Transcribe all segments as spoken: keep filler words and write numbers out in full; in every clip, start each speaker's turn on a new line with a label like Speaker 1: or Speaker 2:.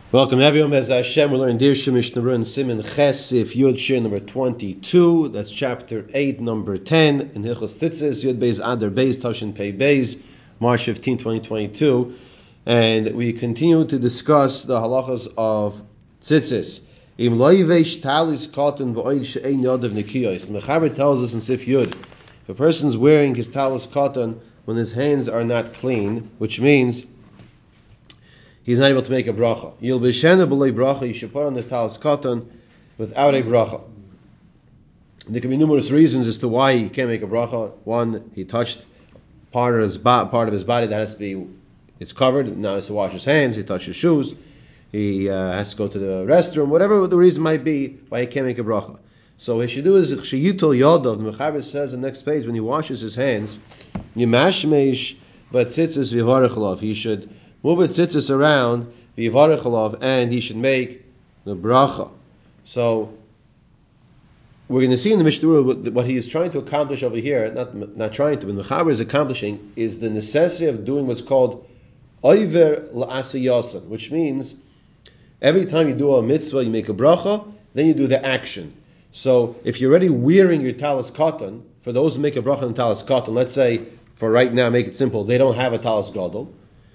Speaker 1: Welcome everyone. As Hashem, we're learning Dirshu Mishnah Berurah Siman Chesif Yud Shir number twenty-two. That's chapter eight, number ten in Hilchos Tzitzis Yud Beis Adar Beis Toshin Pei Beis, March fifteenth, twenty twenty-two, and we continue to discuss the halachas of tzitzis. Im loivesh talis cotton v'oid she'ein yodav nikiyos. The Mechaber tells us in Sif Yud, if a person's wearing his talis cotton when his hands are not clean, which means he's not able to make a bracha. Yil b'shena b'lei bracha. You should put on this talis cotton without a bracha. There can be numerous reasons as to why he can't make a bracha. One, he touched part of his bo- part of his body that has to be it's covered. Now he has to wash his hands. He touched his shoes. He uh, has to go to the restroom. Whatever the reason might be why he can't make a bracha. So what he should do is chshiyitol yodov. The Mechaber says on the next page when he washes his hands, yimashmeish b'tzitzis v'yivarech alav. He should move a tzitzis around, v'yivarech alav, and he should make the bracha. So we're going to see in the Mishnah Berurah what he is trying to accomplish over here, not not trying to, but the Mechaber is accomplishing, is the necessity of doing what's called oiver la'asiyasan, which means every time you do a mitzvah, you make a bracha, then you do the action. So if you're already wearing your talis cotton, for those who make a bracha on talis cotton, let's say, for right now, make it simple, they don't have a talis gadol.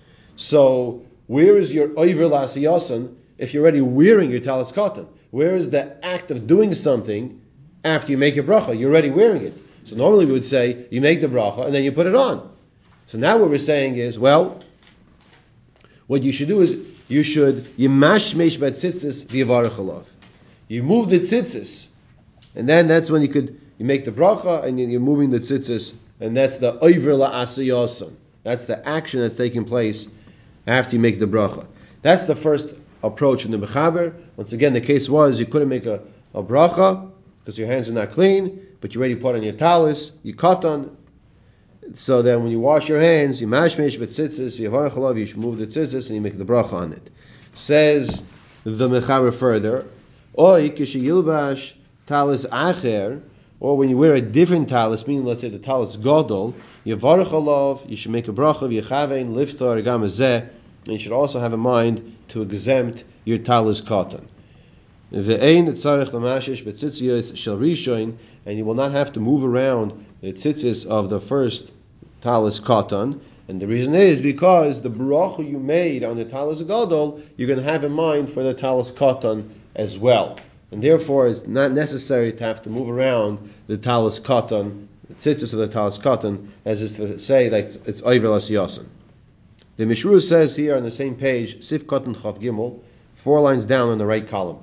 Speaker 1: So where is your oiver la'asiyasan if you're already wearing your talis cotton? Where is the act of doing something after you make your bracha? You're already wearing it. So normally we would say, you make the bracha and then you put it on. So now what we're saying is, well, what you should do is, you should yimashmesh b'tzitzis v'yivarech alav. You move the tzitzis, and then that's when you could you make the bracha, and you're moving the tzitzis, and that's the oiver la'asiyasan. That's the action that's taking place after you make the bracha. That's the first approach in the Mechaber. Once again, the case was you couldn't make a, a bracha because your hands are not clean, but you already put on your talis, you cotton. So then when you wash your hands, you mashmesh b'tzitzis, v'yivarech alav, you should move the tzitzis and you make the bracha on it. Says the Mechaber further, Oy kishiyilbash talis acher, or when you wear a different talis, meaning let's say the talis gadol, yivarech alav, you should make a bracha, v'yechavein liftar gam hazeh, and you should also have in mind to exempt your talis cotton. Ve'ein tzarich lamashish b'tzitziyos shel rishon, and you will not have to move around the tzitzis of the first talis cotton. And the reason is because the bracha you made on the talis gadol, you're going to have in mind for the talis cotton as well. And therefore, it's not necessary to have to move around the talis cotton, the tzitzis of the talis cotton, as is to say that it's, it's oiver la'asiyasan. The Mishnah Berurah says here on the same page, Sif Cotton Chav Gimel, four lines down on the right column.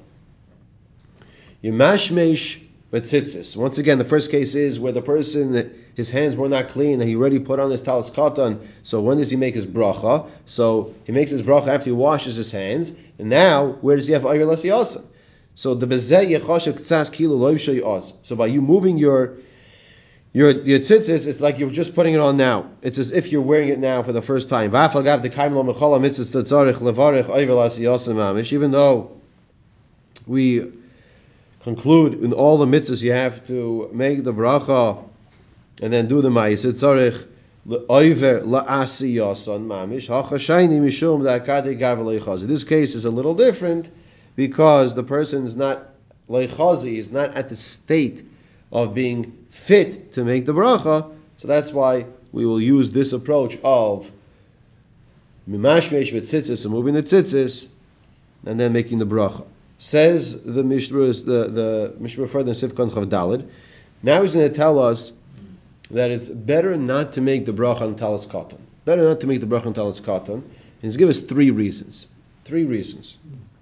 Speaker 1: Yimashmesh b'tzitzis. Once again, the first case is where the person, his hands were not clean, and he already put on his talis cotton. So when does he make his bracha? So he makes his bracha after he washes his hands. And now, where does he have oiver la'asiyasan? So the bezeh yechashav k'tzas kilo lo yishay os. So by you moving your your your tzitzis, it's like you're just putting it on now. It's as if you're wearing it now for the first time. V'afal gav dekaim lo mechala mitzvahs tzarich levarich oiver la'asiyasan mamish. Even though we conclude in all the mitzvahs you have to make the bracha and then do the ma'aseh tzarich oiver la'asiyasan mamish hachashayni mishum da'akadei gav leichazi. This case is a little different because the person is not leichazi, is not at the state of being fit to make the bracha. So that's why we will use this approach of mimashmesh b'tzitzis, and moving the tzitzis and then making the bracha. Says the Mishnah Berurah, the, the Mishnah Berurah further in Sif Kon Chav Daled. Now he's going to tell us that it's better not to make the bracha on talis cotton. Better not to make the bracha on talis cotton. And he's given us three reasons. Three reasons.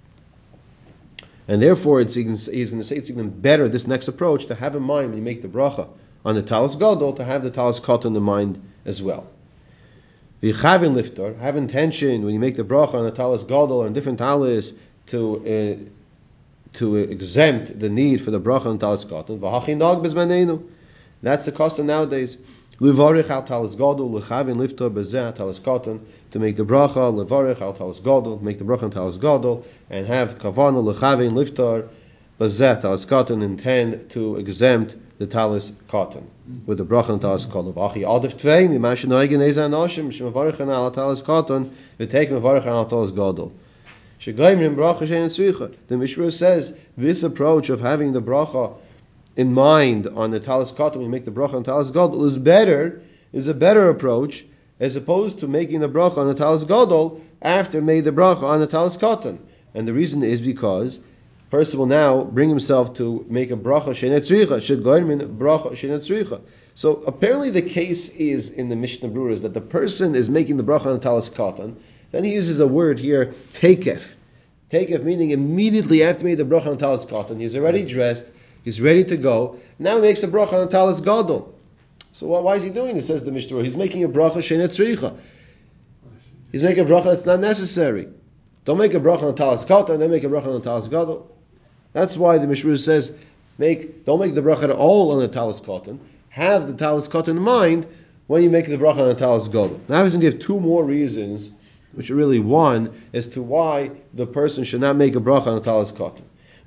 Speaker 1: And therefore, it's, he's going to say it's even better, this next approach, to have in mind when you make the bracha on the talis gadol, to have the talis cotton in mind as well. V'yichavin liftar, have intention when you make the bracha on the talis gadol or on different talis to uh, to exempt the need for the bracha on talis cotton. V'hachin dag bezmanenu. That's the custom nowadays. Levarich al talis gadol, lechavin liftar bezeh talis cotton, to make the bracha, levarich al talis gadol, make the bracha on talis gadol, and have kavana lechavin liftar bezeh talis cotton, intend to exempt the talis cotton with the bracha on talis gadol. V'achi adif tvei mimashin noigen eza anoshim shemevarichan al talis cotton v'teik mevarichan al talis gadol. The Mishra says this approach of having the bracha in mind on the talis katan, when you make the bracha on talis gadol, is better, is a better approach as opposed to making the bracha on the talis gadol after made the bracha on the talis katan. And the reason is because a person will now bring himself to make a bracha shenetzricha, should go in bracha shenetzricha. So apparently the case is in the Mishnah Berurah is that the person is making the bracha on the talis katan. Then he uses a word here, tekef. Tekef meaning immediately after he made the bracha on the talis katan, he's already dressed, he's ready to go. Now he makes a bracha on the talis gadol. So why is he doing this? Says the Mishnah. He's making a bracha shenetzricha. He's making a bracha that's not necessary. Don't make a bracha on the talis katan, then make a bracha on the talis gadol. That's why the Mishnah says, make don't make the bracha at all on the talis katan. Have the talis katan in mind when you make the bracha on the talis gadol. Now he's going to give two more reasons, which are really one, as to why the person should not make a bracha on the talis katan.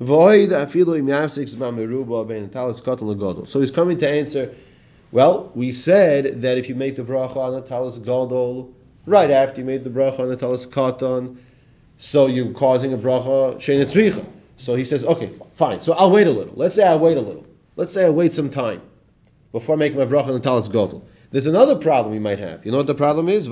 Speaker 1: So he's coming to answer, well, we said that if you make the bracha on the talis gadol right after you made the bracha on the talis katan, so you're causing a bracha shenetzricha. So he says, okay, fine. So I'll wait a little. Let's say I wait a little. Let's say I wait some time before making my bracha on the talis gadol. There's another problem we might have. You know what the problem is?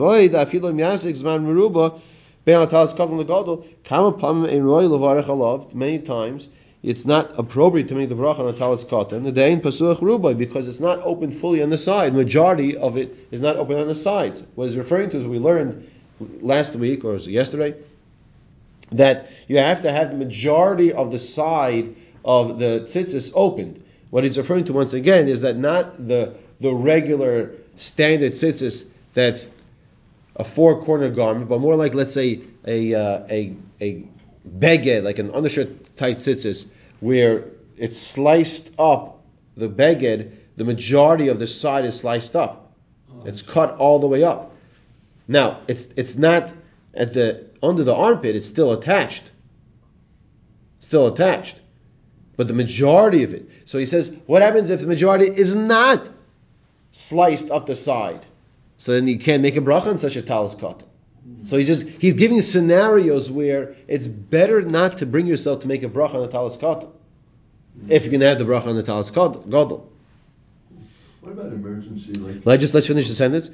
Speaker 1: Many times it's not appropriate to make the bracha on the talis katan because it's not open fully on the side. Majority of it is not open on the sides. What he's referring to is what we learned last week or was it yesterday, that you have to have the majority of the side of the tzitzis opened. What he's referring to once again is that not the the regular standard tzitzis that's a four-corner garment, but more like, let's say, a uh, a a beged, like an undershirt type tzitzis, where it's sliced up, the beged, the majority of the side is sliced up. It's cut all the way up. Now, it's it's not at the under the armpit, it's still attached. Still attached. But the majority of it. So he says, what happens if the majority is not sliced up the side? So then you can't make a bracha on such a talis katan. So he just he's giving scenarios where it's better not to bring yourself to make a bracha on the talis katan. If you can have the bracha on the talis gadol.
Speaker 2: What about emergency? Like,
Speaker 1: Let just let's finish the sentence.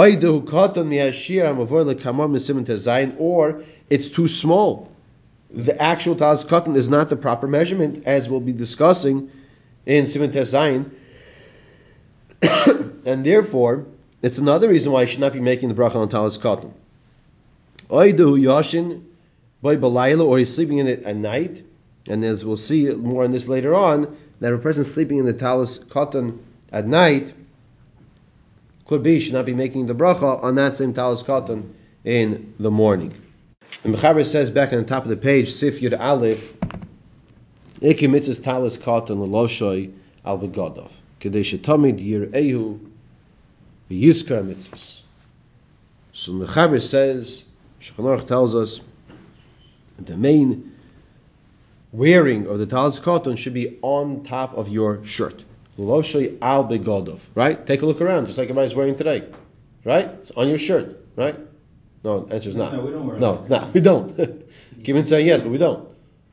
Speaker 1: Sure. Or it's too small. The actual talis katan is not the proper measurement, as we'll be discussing in Siman Tezayin, and therefore it's another reason why you should not be making the bracha on talis katan. Oidu yashin by balayla, or he's sleeping in it at night, and as we'll see more on this later on, that a person sleeping in the talis katan at night could be should not be making the bracha on that same talis katan in the morning. And Mechaber says back on the top of the page, Sif Yud Aleph, Eki mitzvahs talis katan l'loshoy al begodov, kedei shetamid yir'ehu v'yizkar mitzvahs. So Mechaber says, Shulchan Aruch tells us, the main wearing of the talis katan should be on top of your shirt. L'loshoy al begodov, right? Take a look around, just like everybody's wearing today, right? It's on your shirt, right? No, the answer is not.
Speaker 3: No, we don't wear
Speaker 1: No, it's not. We don't. Keep on saying yes, but we don't.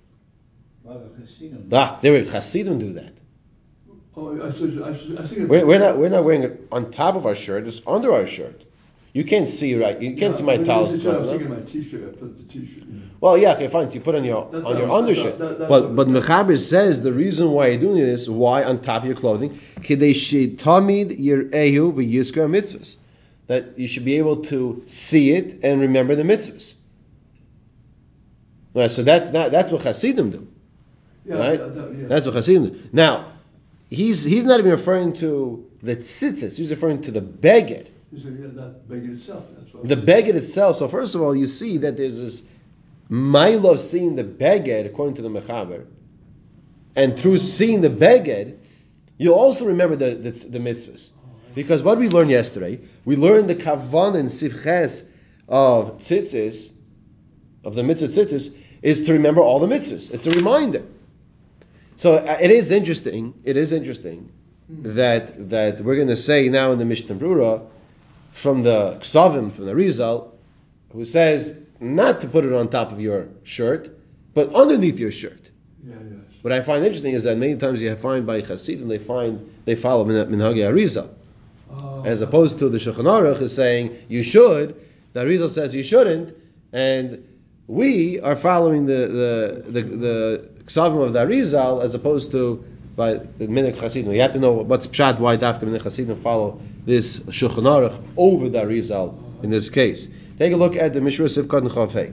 Speaker 1: Ah, there we go. Hasidim do that.
Speaker 2: oh, I, I, I, I think
Speaker 1: We're, we're not. We're not wearing it on top of our shirt. It's under our shirt. You can't see right. You can't
Speaker 2: yeah,
Speaker 1: see my talis.
Speaker 2: I was thinking my t-shirt. I put the t-shirt. Yeah.
Speaker 1: Well, yeah, okay, fine. So you put on your
Speaker 2: That's
Speaker 1: on your
Speaker 2: was,
Speaker 1: undershirt.
Speaker 2: that, that,
Speaker 1: but but Mechaber says the reason why you're doing this, why on top of your clothing, kidei shetamid yir'ehu v'yizkar mitzvahs, that you should be able to see it and remember the mitzvahs. Right, so that's not that's what Hasidim do.
Speaker 2: Yeah,
Speaker 1: right?
Speaker 2: that, that, yeah.
Speaker 1: That's what Hasidim do. Now, he's he's not even referring to the tzitzis. He's referring to the beged.
Speaker 2: You said, yeah, that beged itself. That's what
Speaker 1: The beged itself. So first of all, you see that there's this mile of seeing the beged according to the Mechaber, and through seeing the beged, you'll also remember the the, the mitzvahs. Because what we learned yesterday, we learned the kavan and sivches of tzitzis, of the mitzvah tzitzis, is to remember all the mitzvahs. It's a reminder. So uh, it is interesting. It is interesting mm-hmm. that that we're going to say now in the Mishnah Berurah from the Ksavim, from the Rizal, who says not to put it on top of your shirt, but underneath your shirt.
Speaker 2: Yeah, yes.
Speaker 1: What I find interesting is that many times you find by Hasidim they find they follow Minhagei Arizal,
Speaker 2: Oh,
Speaker 1: as opposed to the Shulchan Aruch is saying you should. The Arizal says you shouldn't, and we are following the the the, the Ksavim of the Arizal as opposed to by the Minhag Hasidim. You have to know what's pshat, why Dafka Minhag Hasidim follow this Shulchan Aruch over the Arizal in this case. Take a look at the Mishra Sivkot and Chav Hey.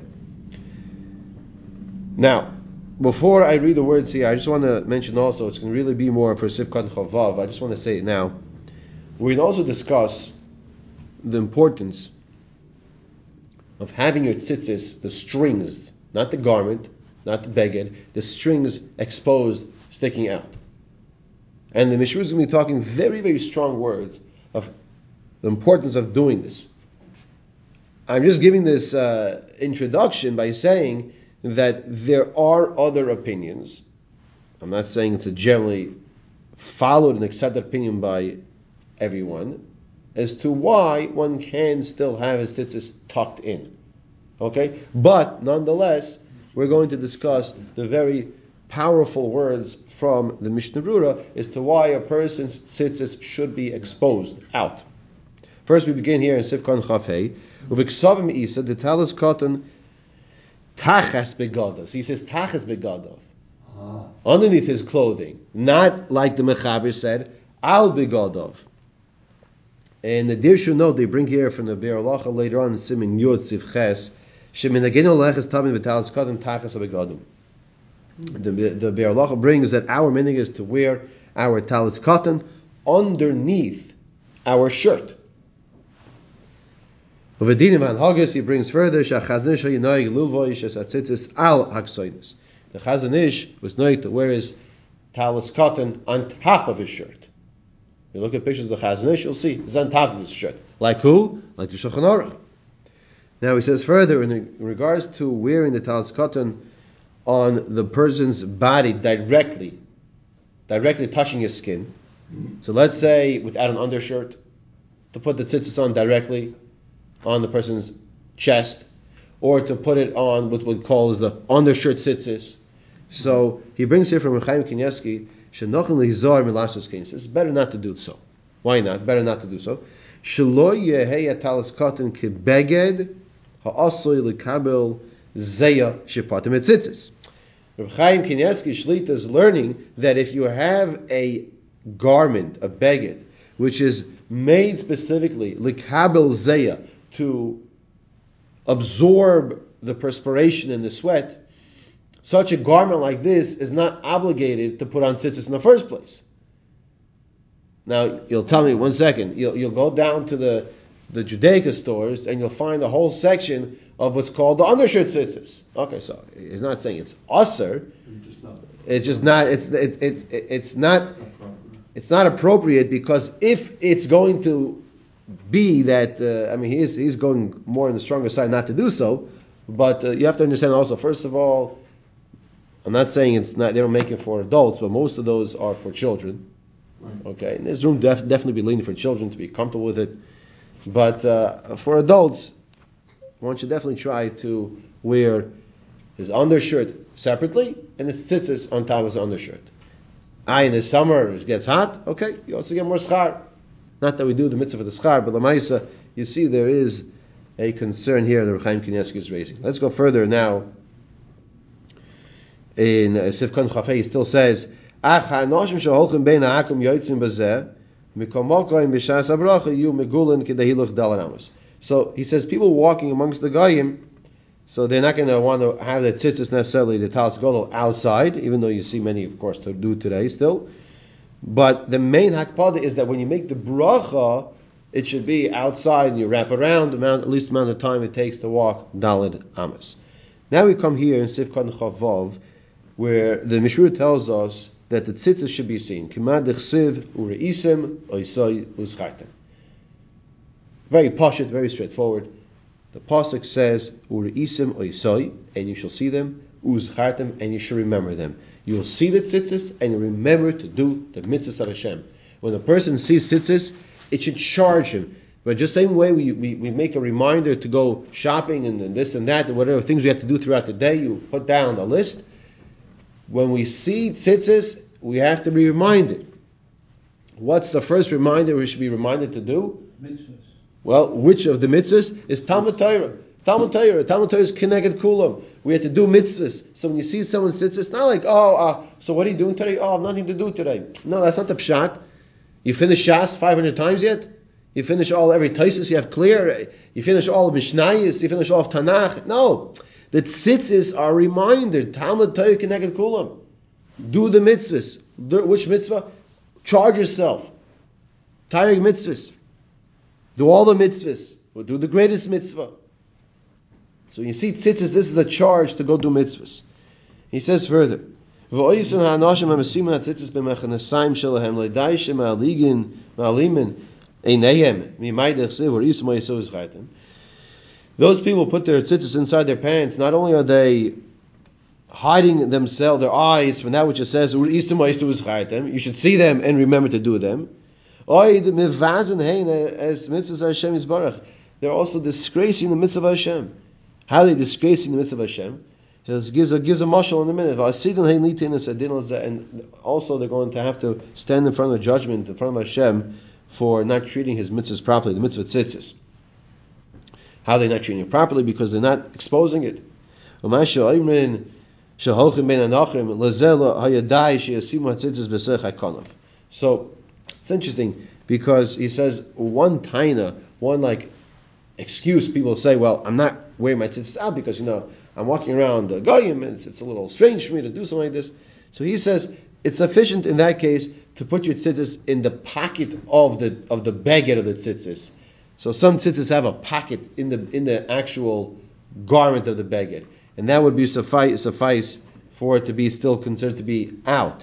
Speaker 1: Now, before I read the words here, I just want to mention also, it's going to really be more for Sivkot and Chav Vav. I just want to say it now. We're going to also discuss the importance of having your tzitzis, the strings, not the garment, not the beged, the strings exposed, sticking out. And the Mishra is going to be talking very, very strong words of the importance of doing this. I'm just giving this uh, introduction by saying that there are other opinions. I'm not saying it's a generally followed and accepted opinion by everyone as to why one can still have his tzitzis tucked in. Okay? But nonetheless, we're going to discuss the very powerful words from the Mishnah Brura as to why a person's tzitzis should be exposed out. First, we begin here in Sivkon Chafei. Uviksavim Isa, the talis cotton tachas begadov. So he says tachas begadov. Ah. Underneath his clothing. Not like the Mechaber said, al begadov. And the Dir should know, they bring here from the Be'er Halacha later on in Simin Yud Siv Ches, sheminagenu leches tabin v'talis cotton tachas begadov. The, the Be'er Halacha brings that our minhag is to wear our talis cotton underneath our shirt. Of Edinim and Haggis, he brings further, Shachazon Ish Yinoig Lulvoish as Atzitzis al Haksoinus. The Chazon Ish was known to wear his talis cotton on top of his shirt. You look at pictures of the Chazon Ish, you'll see it's on top of his shirt. Like who? Like the Shulchan Aruch. Now he says further, in regards to wearing the talis cotton on the person's body directly, directly touching his skin. So let's say without an undershirt, to put the tzitzis on directly on the person's chest, or to put it on what we call the undershirt tzitzis. So he brings here from Chaim Kanievsky, Shenochen lehizar milasos kein. It's better not to do so. Why not? Better not to do so. Shelo yehei talis cotton kebeged ha'asoy lekabel zeya shepatim etzitzis. Reb Chaim Kanievsky Shlita is learning that if you have a garment, a beged, which is made specifically lekabel zeya, to absorb the perspiration and the sweat, such a garment like this is not obligated to put on tzitzis in the first place. Now, you'll tell me one second, you'll, you'll go down to the, the Judaica stores and you'll find a whole section of what's called the undershirt tzitzis. Okay, so he's not saying it's usser. It's just not, it's, it, it, it, it's not, it's not appropriate, because if it's going to be that, uh, I mean, he is, he's going more on the stronger side not to do so, but uh, you have to understand also, first of all, I'm not saying it's not, they don't make it for adults, but most of those are for children. Right. Okay, and there's room def- definitely be leaning for children to be comfortable with it, but uh, for adults, one should definitely try to wear his undershirt separately and his tzitzis on top of his undershirt. Ah, in the summer it gets hot, okay, you also get more schar. Not that we do the mitzvah of the schar, but Lamaisa, you see there is a concern here that Reb Chaim Kanievsky is raising. Let's go further now. In Sivkon Chafei, he still says, Ach ha'anoshim sheholchim bein ha'akum yotzim bazeh, mikomokoim b'shas habracha yu megulin kedahiluch dalar amos. So he says people walking amongst the goyim, so they're not going to want to have their tzitzis necessarily, the talis gadol, outside, even though you see many, of course, to do today still. But the main hakpada is that when you make the bracha, it should be outside and you wrap around the amount, at least the amount of time it takes to walk daled amos. Now we come here in Sivkot Chavav, where the Mishra tells us that the tzitzis should be seen. Kimad dechsiv ureisim oisoi uschartem. Very pashut, very straightforward. The pasuk says ureisim oisoi, and you shall see them, uschartem, and you shall remember them. You will see the tzitzis and you remember to do the mitzvahs of Hashem. When a person sees tzitzis, it should charge him. But just same way we, we, we make a reminder to go shopping and, and this and that and whatever things we have to do throughout the day, you put down a list. When we see tzitzis, we have to be reminded. What's the first reminder we should be reminded to do?
Speaker 3: Mitzvahs.
Speaker 1: Well, which of the mitzvahs is Talmud Torah? Talmud Torah. Talmud Torah is Keneged Kulam. We have to do mitzvahs. So when you see someone tzitzis, it's not like, oh, uh, so what are you doing today? Oh, I have nothing to do today. No, that's not the pshat. You finish Shas five hundred times yet? You finish all every Taisus you have clear? You finish all of Mishnayos? You finish all of Tanakh? No. The tzitzis are a reminder. Talmud Torah Keneged Kulam. Do the mitzvahs. Which mitzvah? Charge yourself. Taryag mitzvahs. Do all the mitzvahs. Or do the greatest mitzvah. So you see tzitzis, this is a charge to go do mitzvahs. He says further, those people put their tzitzis inside their pants. Not only are they hiding themselves, their eyes from that which it says, you should see them and remember to do them. They're also disgracing the mitzvah of Hashem. How are they disgracing the mitzvah of Hashem? He gives a, gives a mashal in a minute. And also they're going to have to stand in front of judgment, in front of Hashem, for not treating his mitzvahs properly, the mitzvah tzitzis. How are they not treating it properly? Because they're not exposing it. So, it's interesting, because he says, one taina, one like excuse people say, well, I'm not wearing my tzitzis out because, you know, I'm walking around the goyim, and it's, it's a little strange for me to do something like this. So he says, it's sufficient in that case to put your tzitzis in the pocket of the of the beged of the tzitzis. So some tzitzis have a pocket in the in the actual garment of the beged, and that would be suffice suffice for it to be still considered to be out.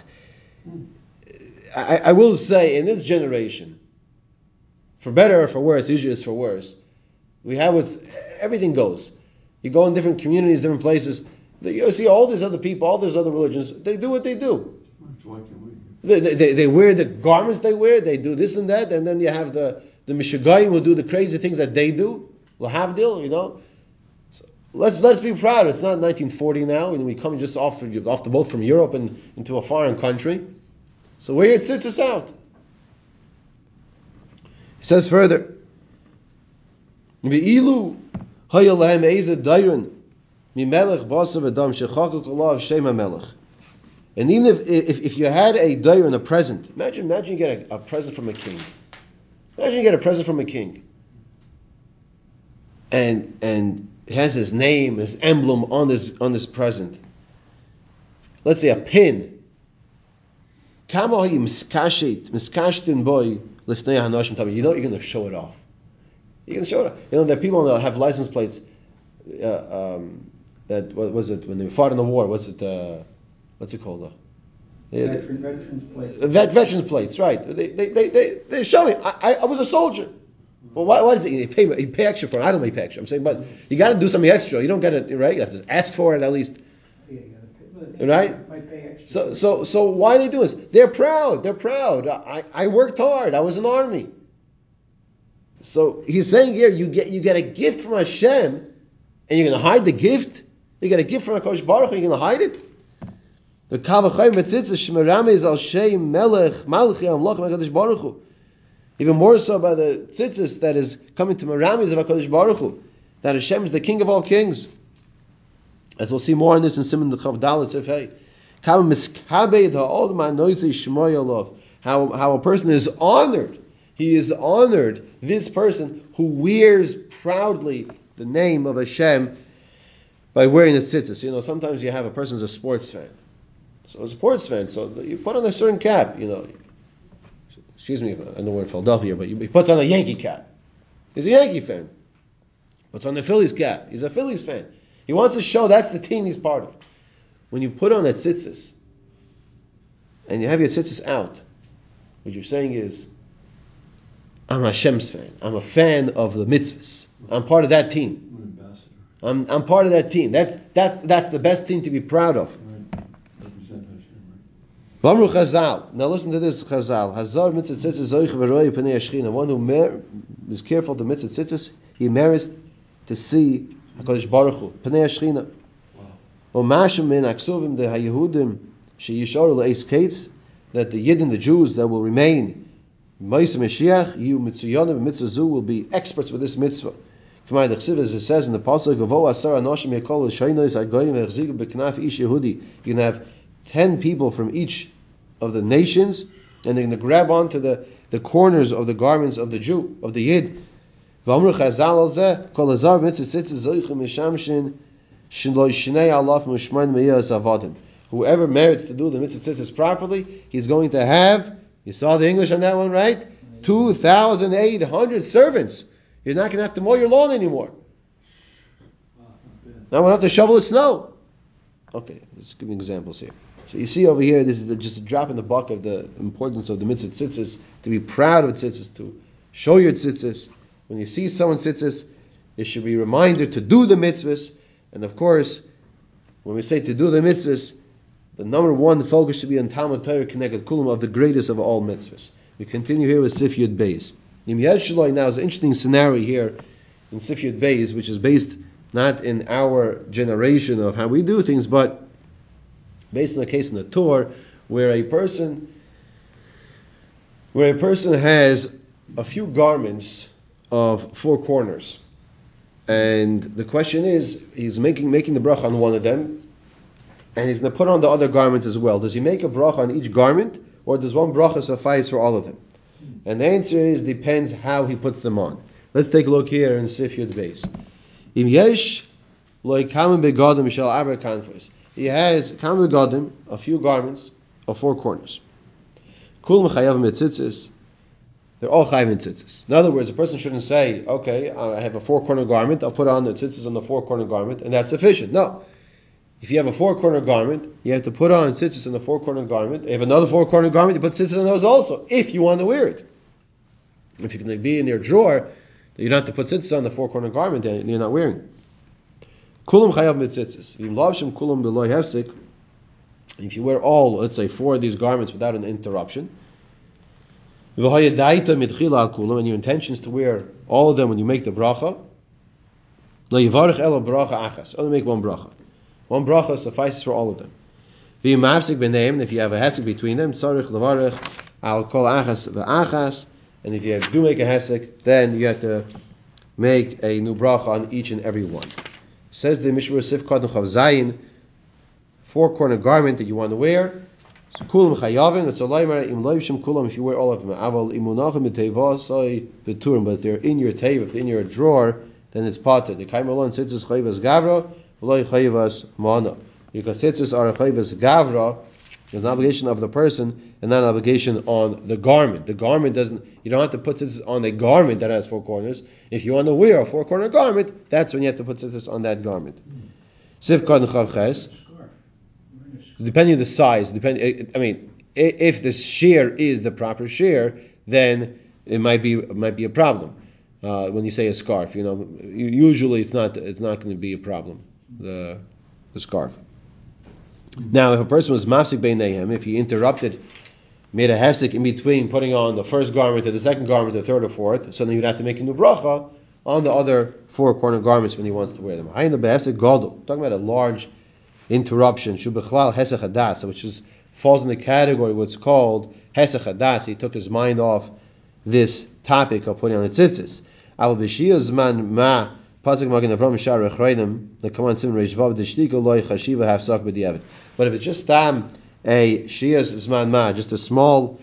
Speaker 1: I, I will say, in this generation, for better or for worse, usually it's for worse, we have what's, everything goes. You go in different communities, different places, you see all these other people, all these other religions, they do what they do. They, they, they wear the garments they wear, they do this and that, and then you have the, the Mishagayim who do the crazy things that they do. Lahavdil, you know. So let's let's be proud. It's not nineteen forty now, and we come just off, off the boat from Europe and into a foreign country. So wear your tzitzis out. He says further, V'ilu haya lahem eizeh dayrin mimelech basav adam shechakuk alav shem hamelech. And even if, if if you had a dayrin, a present, imagine imagine you get a, a present from a king. Imagine you get a present from a king, and and it has his name, his emblem on this on this present. Let's say a pin. You know you're going to show it off. You're going to show it off. You know, there are people that have license plates. Uh, um, that what was it when they fought in the war? What's it? Uh, what's it called? Uh,
Speaker 3: Veteran, veterans plates.
Speaker 1: Vet, veterans plates, right? They they they they they're showing. I, I I was a soldier. Well, why why does it? You pay you pay extra for it? I don't pay extra. I'm saying, but you got to do something extra. You don't get it right. You have to ask for it at least.
Speaker 3: Yeah, you gotta pay.
Speaker 1: Right?
Speaker 3: Might pay extra.
Speaker 1: So so so why are they doing this? They're proud. They're proud. I, I worked hard. I was in the army. So he's saying here, you get you get a gift from Hashem, and you're going to hide the gift. You get a gift from HaKadosh Baruch Hu, you're going to hide it. The kavachayim betzitzis shemerames al shem melech malchi amlach HaKadosh Baruch Hu. Even more so by the tzitzis that is coming to merames of HaKadosh Baruch Hu, that Hashem is the King of all kings. As we'll see more on this in Siman the Chav Dalet Sefei. How how a person is honored. He is honored, this person who wears proudly the name of Hashem by wearing his tzitzis. You know, sometimes you have a person who's a sports fan. So a sports fan, so you put on a certain cap, you know. Excuse me, I know we're in Philadelphia, but he puts on a Yankee cap. He's a Yankee fan. Puts on the Phillies cap. He's a Phillies fan. He wants to show that's the team he's part of. When you put on that tzitzis, and you have your tzitzis out, what you're saying is, I'm Hashem's fan. I'm a fan of the mitzvahs. I'm part of that team. I'm I'm part of that team. That's that's that's the best team to be proud of. V'amru Chazal. Now listen to this, Chazal. Hazar mitzvah tzitzis zoich v'roi p'nei Shechina. One who mer- is careful to mitzvah tzitzis, he merits to see HaKadosh Baruch Hu p'nei Shechina. U'mashem min aksuvim de haYehudim sheyisharu le'eis kates, that the Yidden, the Jews that will remain Ma'aseh Mashiach, you mitzuyanim mitzvah zu will be experts with this mitzvah. K'may d'chsiv, as it says in the pasuk, V'vo asar anoshim yekol l'shaynos hagoyim v'echzigu b'knaf ish Yehudi. You can have ten people from each of the nations, and they're going to grab onto the, the corners of the garments of the Jew, of the Yid. V'amru Chazal al zeh, kol azar mitzvah tzitzis zoichim mishamshin shnei shnei alaf mushmain me'iyas avadim. Whoever merits to do the mitzvah tzitzis properly, he's going to have, you saw the English on that one, right? two thousand eight hundred servants. You're not going to have to mow your lawn anymore. Now we'll have to shovel the snow. Okay, let's give you examples here. So you see over here, this is the, just a drop in the bucket of the importance of the mitzvah tzitzis, to be proud of tzitzis, to show your tzitzis. When you see someone tzitzis, it should be a reminder to do the mitzvahs. And of course, when we say to do the mitzvahs, the number one focus should be on Talmud Torah Connected Kulam, of the greatest of all mitzvahs. We continue here with Sif Yud Beis. Now is an interesting scenario here in Sif Yud Beis, which is based not in our generation of how we do things, but based on a case in the Torah, where a person, where a person has a few garments of four corners, and the question is, he's making making the bracha on one of them, and he's going to put on the other garments as well. Does he make a bracha on each garment, or does one bracha suffice for all of them? And the answer is, depends how he puts them on. Let's take a look here in Sif Yud Beis. Im yesh loy kamen begadim shel arba kanfos. He has kamen begadim, a few garments of four corners. Kulam chayav mitzitzis. They're all chayav mitzitzis. In other words, a person shouldn't say, okay, I have a four-corner garment, I'll put on the tzitzis on the four-corner garment, and that's sufficient. No. If you have a four-corner garment, you have to put on tzitzis on the four-corner garment. If you have another four-corner garment, you put tzitzis on those also, if you want to wear it. If you're going to be in your drawer, you don't have to put tzitzis on the four-corner garment, and you're not wearing it. Kulam chayav mitzitzis. Kulam below hefsik. If you wear all, let's say, four of these garments without an interruption, and your intention is to wear all of them when you make the bracha, only make one bracha. One bracha suffices for all of them. If you have a hesek between them, I'll call achas v'achas, and if you do make a hesek, then you have to make a new bracha on each and every one. Says the Mishmar Sif Kadon Chav Zayin, four-corner garment that you want to wear. So kulam chayavim. It's a leimer im leivshim kulam if you wear all of them. Aval imunachim b'teiva beturim. But if they're in your teiv, if they're in your drawer, then it's potter. The kaimalon tzitzis chayvas gavra, v'loy chayvas mana. Because tzitzis are a chayvas gavra, there's an obligation of the person and not an obligation on the garment. The garment doesn't. You don't have to put tzitzis on a garment that has four corners. If you want to wear a four-corner garment, that's when you have to put tzitzis on that garment. Sif kadon chav ches. Depending on the size, depend. I mean, if the shear is the proper shear, then it might be it might be a problem. Uh, when you say a scarf, you know, usually it's not it's not going to be a problem. The the scarf. Now, if a person was mafsik beinayim, if he interrupted, made a hefsek in between putting on the first garment to the second garment, the third or fourth, so then you'd have to make a new bracha on the other four corner garments when he wants to wear them. Talking about a large interruption, shubechlal hesach hadas, which is falls in the category what's called hesach hadas. He took his mind off this topic of putting on the tzitzis. Al b'shiyah zman ma pasuk magen avram shar rechreinim the command sim reishvav deshtika loy chashiva hafsak b'diavad. But if it's just um, a shiyah zman ma, just a small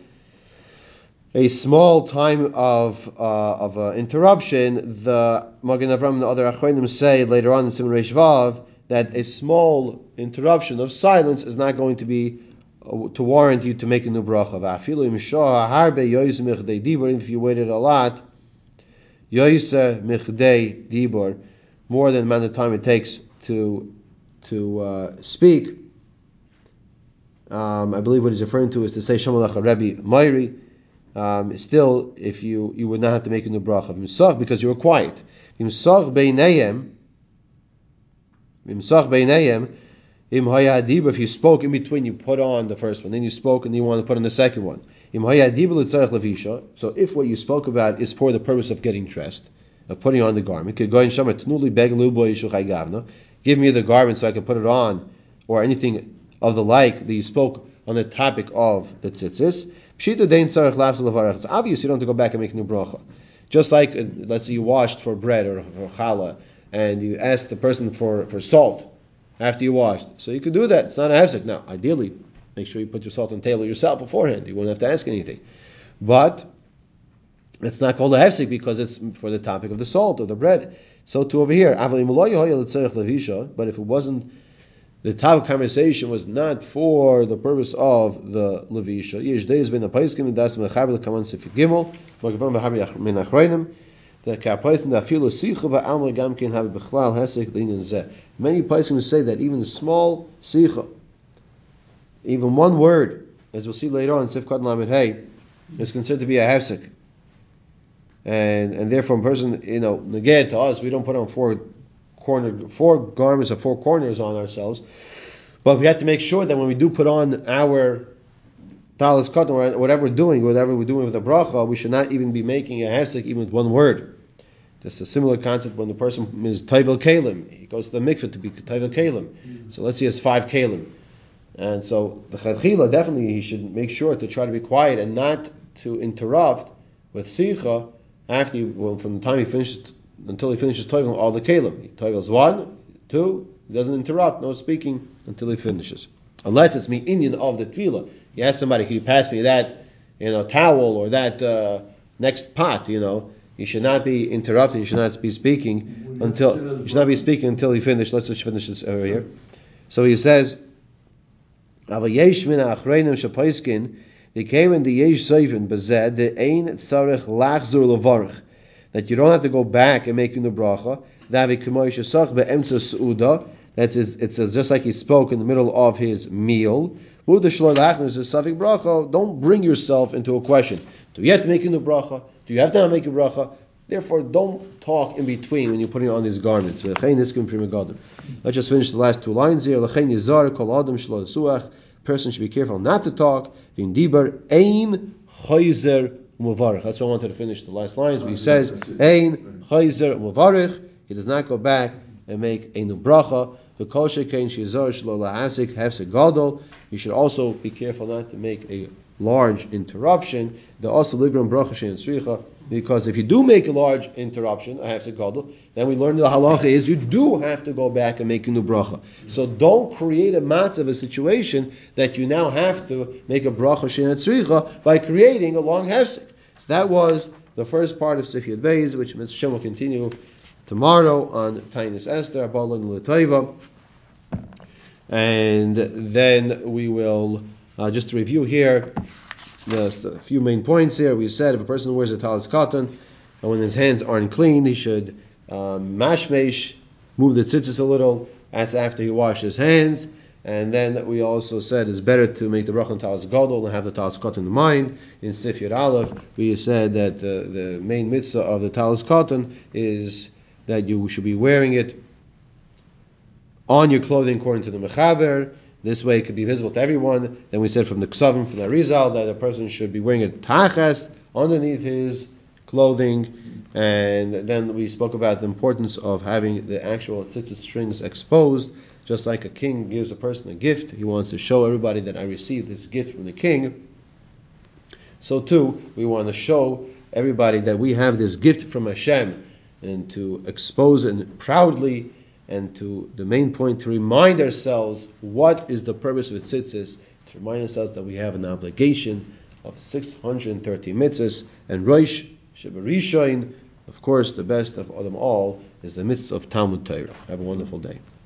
Speaker 1: a small time of uh, of uh, interruption, the magen avram and the other achreinim say later on in sim reishvav that a small interruption of silence is not going to be uh, to warrant you to make a new bracha. If you waited a lot, more than the amount of time it takes to to uh, speak. Um, I believe what he's referring to is to say Shamalach Rebbe Mairi. Um, still, if you you would not have to make a new bracha because you were quiet. Imsach beinayim. If Im hayadiba, if you spoke in between, you put on the first one, then you spoke and you want to put on the second one. Im hayadiba l'tzarech levisha. So if what you spoke about is for the purpose of getting dressed, of putting on the garment, could go in shomer tnuli beg lubo yishuchay gavna. Give me the garment so I can put it on, or anything of the like that you spoke on the topic of the tzitzis. Pshita dein tzarech lafzeh levarach. It's obvious you don't have to go back and make new bracha. Just like, uh, let's say you washed for bread or for challah, and you asked the person for, for salt after you washed. So you could do that. It's not a hefsek. Now, ideally, make sure you put your salt on the table yourself beforehand. You won't have to ask anything. But it's not called a hefsek because it's for the topic of the salt or the bread. So too over here. But if it wasn't, the topic of conversation was not for the purpose of the levisha. Yesh days ben apaiskim das mechaber kaman sif gimel magvam v'habi min achreinim. The kapaitim da filo sicha va'alma gamkin have bechlal hesek linyan zeh. Many paiskim say that even a small sicha, even one word, as we'll see later on, sif kad lamed hey, is considered to be a hesek. And and therefore, a person, you know, neged to us, we don't put on four corner, four garments or four corners on ourselves, but we have to make sure that when we do put on our talis katan or whatever we're doing, whatever we're doing with the bracha, we should not even be making a hefsek even with one word. Just a similar concept when the person is tayvel kalim, he goes to the mikveh to be tayvel kalim. Mm-hmm. So let's say it's five kalim, and so the chadchila definitely he should make sure to try to be quiet and not to interrupt with sicha after he, well, from the time he finishes until he finishes toivel all the kalim. He toivels one, two, he doesn't interrupt, no speaking until he finishes. Unless it's me Indian of the tefillah. You ask somebody, can you pass me that, you know, towel or that uh, next pot, you know. You should not be interrupting, you should not be speaking until, you should not be speaking until he finishes. Let's just finish this over here. So he says, Avayesh min ha'achreinim shapaiskin, the kaven the yesh seifin bezed, the ein tzarech lachzor levarich. That you don't have to go back and make the bracha. That's his, it's just like he spoke in the middle of his meal. Don't bring yourself into a question. Do you have to make the bracha? Do you have to not make a bracha? Therefore, don't talk in between when you're putting on these garments. Let's just finish the last two lines here. Person should be careful not to talk. That's why I wanted to finish the last lines. Where he says, "Ein chayzer muvarich." He does not go back and make a new bracha. The kol shekein shezar shlo lahasik hefsek gadol. You should also be careful not to make a large interruption. The also ligram bracha shein tzricha. Because if you do make a large interruption, a hefsek gadol, then we learn the halacha is you do have to go back and make a new bracha. So don't create a matz of a situation that you now have to make a bracha shein tzricha by creating a long hefsek. So that was the first part of Sif Yud Beis, which Mitzvah Shem will continue tomorrow on Tainis Esther, Abala and L'Taiva. And then we will, uh, just to review here, there's a few main points here. We said if a person wears a talis katan, and when his hands aren't clean, he should um, mashmesh, move the tzitzis a little. That's after he washed his hands. And then we also said it's better to make the bracha on talis gadol and have the talis katan in mind. In Sif Yud Aleph, we said that uh, the main mitzvah of the talis katan is that you should be wearing it on your clothing according to the mechaber. This way it could be visible to everyone. Then we said from the Ksavim, from the Arizal, that a person should be wearing a tachas underneath his clothing. And then we spoke about the importance of having the actual tzitzit strings exposed. Just like a king gives a person a gift, he wants to show everybody that I received this gift from the king. So too, we want to show everybody that we have this gift from Hashem, and to expose it proudly. And to the main point, to remind ourselves what is the purpose of tzitzis, to remind ourselves that we have an obligation of six hundred thirty mitzvahs, and Rosh Shebarishain, of course, the best of them all is the mitzvah of Talmud Torah. Have a wonderful day.